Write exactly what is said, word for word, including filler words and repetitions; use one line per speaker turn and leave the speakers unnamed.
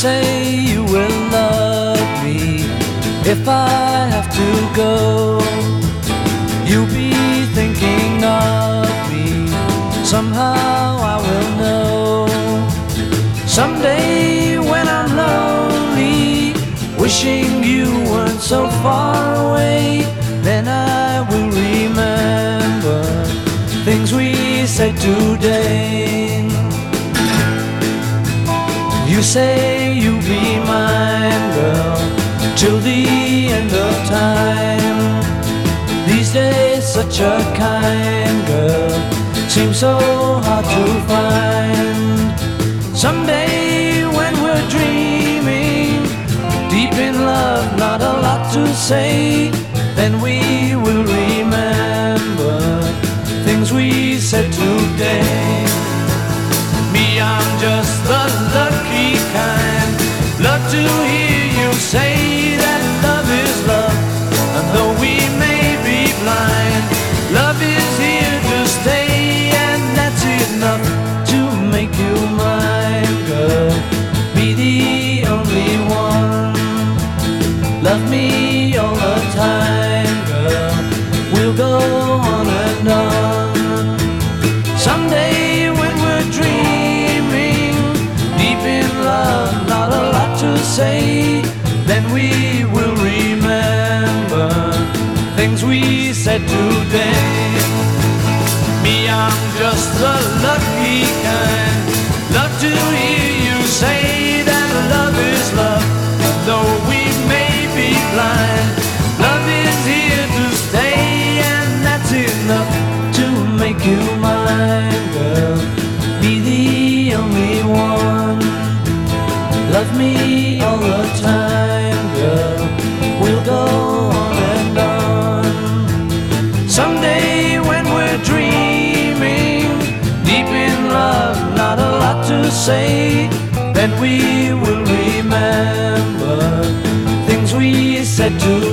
say you will love me if I have to go. You'll be thinking of me, somehow I will know. Someday when I'm lonely, wishing you weren't so far away, then I will remember things we said today. You say you'll be mine, girl, till the end of time. These days such a kind girl seems so hard to find. Someday when we're dreaming, deep in love, not a lot to say, then we will remember things we said today. Me, I'm just the lucky kind, love to hear you say that love is love. And though we may be blind, love is here to stay, and that's enough to make you mine, girl. Be the only one, love me all the time, girl. We'll go on and on. Someday when we're dreaming, deep in love, not a lot to say, then we will remember things we said today. Me, I'm just the lucky kind, love to hear you say that love is love. Though we may be blind, love is here to stay, and that's enough to make you mine, girl. Be the only one, love me all the time, girl. We'll go on and on. Someday when we're dreaming, deep in love, not a lot to say, then we will remember things we said to